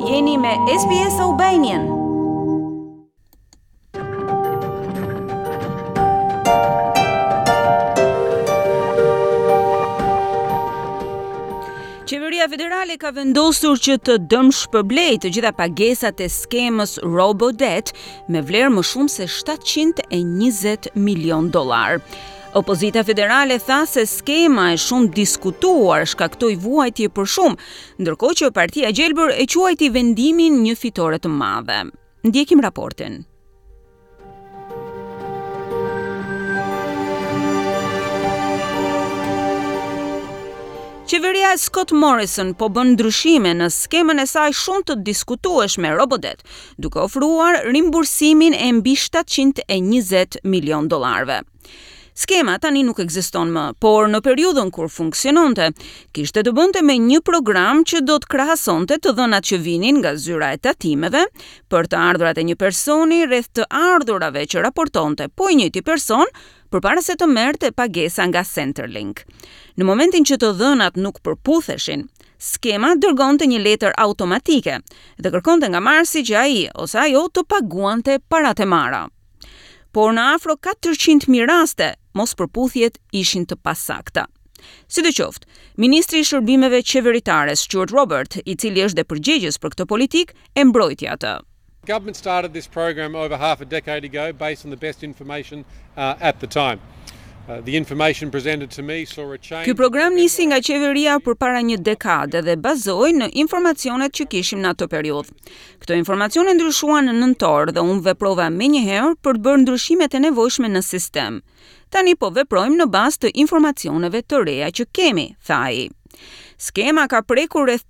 Jeni me SBS Albanian. Qeveria federale ka vendosur që të dëmshpërblejë të gjitha pagesat e skemës Robodebt me vlerë më shumë se $720 milion. Opozita federale tha se skema e shumë diskutuar shkaktoi vuajtje për shumë, ndërkohë që Partia e Gjelbër e quajti vendimin një fitore të madhe. Ndjekim raportin. Qeveria e Scott Morrison po bën ndryshime në skemën e saj shumë të diskutueshme Robodebt, duke ofruar rimbursimin e mbi $720 milion. Skema tani nuk ekziston më, por në periudhën kur funksiononte, kishte të bënte me një program që do të krahasonte të dhënat që vinin nga zyra e tatimeve për të ardhurat e një personi rreth të ardhurave që raportonte po i njëjti person përpara se të merrte pagesa nga Centrelink. Në momentin që të dhënat nuk përputheshin, skema dërgonte një letër automatike dhe kërkonte nga marrësi që ai ose ajo të paguante paratë e marra. Por në afro 400.000 raste, mos përputhjet ishin të pasakta. Sidoqoftë, Ministri i Shërbimeve Qeveritare Stuart Robert, i cili është dhe përgjegjës për këtë politikë, e mbrojti atë. Government started this program over half a decade ago based on the best information at the time. The information presented to me saw a change. Ky program nisi nga qeveria përpara një dekade dhe bazohej në informacionet që kishim në atë periudhë. Këto informacione ndryshuan në nëntor dhe unë veprova menjëherë për të bërë ndryshimet e nevojshme në sistem. Tani po veprojmë në bazë të informacioneve të reja që kemi, tha ai. Skema ka prekur rreth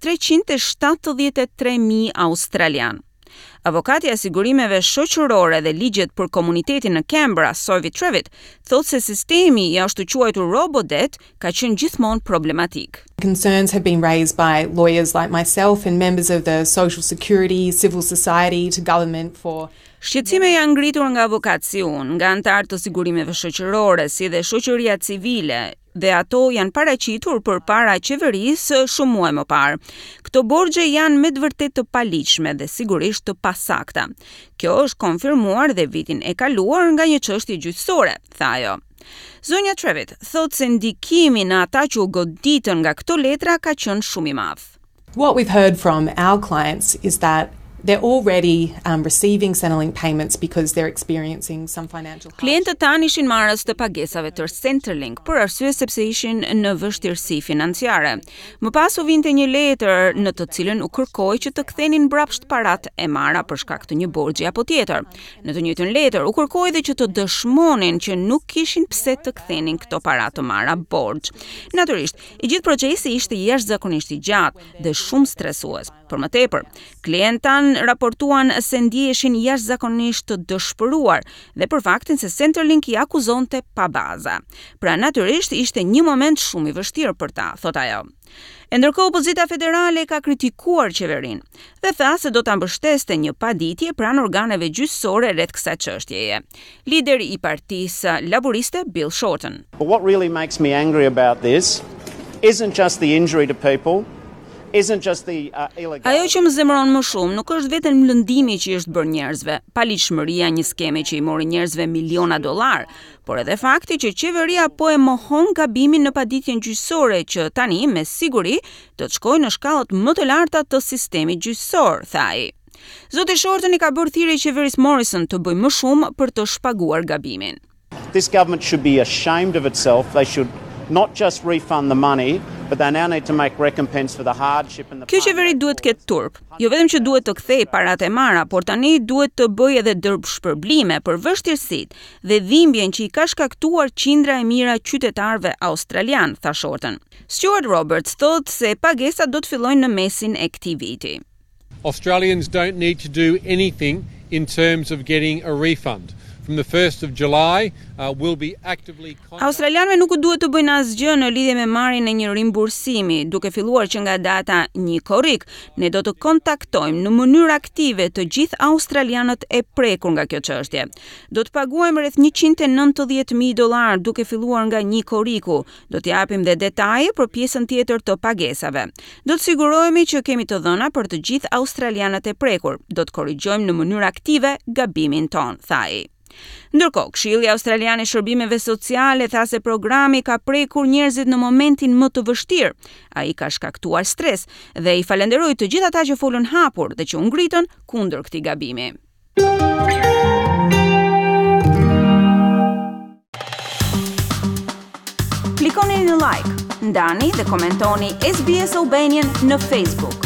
373.000 australian. Avokati i sigurimeve shoqërore dhe ligjet për komunitetin në Canberra, Sophie Trevitt, thotë se sistemi i ashtu quajtur Robodebt ka qenë gjithmonë problematik. Concerns have been raised by lawyers like myself and members of the social security, civil society to government for Shqetësime janë ngritur nga avokatë si unë, nga anëtarë të sigurimeve shoqërore, si dhe shoqëria civile, dhe ato janë paraqitur përpara qeverisë shumë muaj më parë. Këto borxhe janë me të vërtetë të paligjshme dhe sigurisht të pasakta. Kjo është konfirmuar dhe vitin e kaluar nga një çështje gjyqësore, tha ajo. Zonja Trevitt thotë se ndikimi në ata që u goditën nga këto letra ka qenë shumë i madh. What we've heard from our clients is that they're already receiving Centrelink payments because they're experiencing some financial hardship. Klientët tanë ishin marrës të pagesave të Centrelink për arsye sepse ishin në vështirësi financiare. Më pas u vinte një letër në të cilën u kërkoi që të kthenin mbrapsht paratë e marra për shkak të një borxhi apo tjetër. Në të njëjtën letër u kërkoi dhe që të dëshmonin që nuk kishin pse të kthenin këto para të marra borxh. Natyrisht, i gjithë procesi ishte jashtëzakonisht i gjatë dhe shumë stresues. Për më tepër, klientan raportuan se ndiheshin jashtëzakonisht të dëshpëruar dhe për faktin se Centrelink i akuzonte pa baza. Pra natyrisht ishte një moment shumë i vështirë për ta, thot ajo. E ndërkohë opozita federale ka kritikuar qeverinë dhe tha se do ta mbështeste një paditje pranë organeve gjyqësore rreth kësaj çështjeje. Lideri i Partisë Laboriste Bill Shorten. But what really makes me angry about this isn't just the injury to people. Ajo që më zemëron më shumë nuk është vetëm lëndimi që është bërë njerëzve, paligjshmëria një skeme që i mori njerëzve miliona dollar, por edhe fakti që qeveria po e mohon gabimin në paditjen gjyqësore që tani me siguri do të shkojë në shkallët më të larta të sistemit gjyqësor, tha ai. Zoti Shorten i ka bërë thirrje qeverisë Morrison të bëjë më shumë për të shpaguar gabimin. This government should be ashamed of itself. They should not just refund the money, but they now need to make recompense for the hardship and the Kjo qeveri duhet të ketë turp. Jo vetëm që duhet të kthejë paratë e marra, por tani duhet të bëjë edhe dërmshpërblime për vështirësitë dhe dhimbjen që i ka shkaktuar qindra e mijëra qytetarëve australian, tha Shorten. Stuart Roberts thotë se pagesat do të fillojnë në mesin e këtij viti. Australians don't need to do anything in terms of getting a refund. from the 1st of July will be actively Australianëve nuk duhet të bëjnë asgjë në lidhje me marrjen e një rimbursimi, duke filluar që nga data 1 korrik, ne do të kontaktojmë në mënyrë aktive të gjithë australianët e prekur nga kjo çështje. Do të paguajmë rreth $190,000 duke filluar nga 1 korriku. Do të japim dhe detaje për pjesën tjetër të pagesave. Do të sigurohemi që kemi të dhëna për të gjithë australianët e prekur. Do të korrigjojmë në mënyrë aktive gabimin ton, tha ai. Ndërkohë, Këshilli Australian i Shërbimeve Sociale tha se programi ka prekur njerëzit në momentin më të vështirë. Ai ka shkaktuar stres dhe i falenderoi të gjithë ata që folën hapur dhe që u ngritën kundër këtij gabimi. Klikoni në like, ndani dhe komentoni SBS Albanian në Facebook.